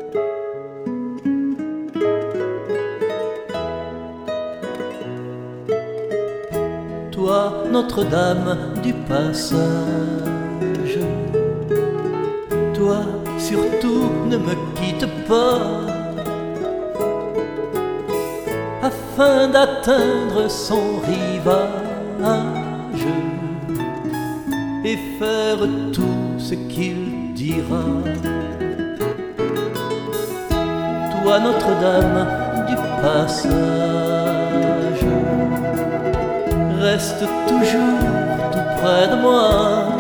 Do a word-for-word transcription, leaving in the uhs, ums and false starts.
Toi, Notre-Dame du passage, toi, surtout, ne me quitte pas, afin d'atteindre son rivage et faire tout ce qu'il dira. Toi, Notre-Dame du passage, reste toujours tout près de moi,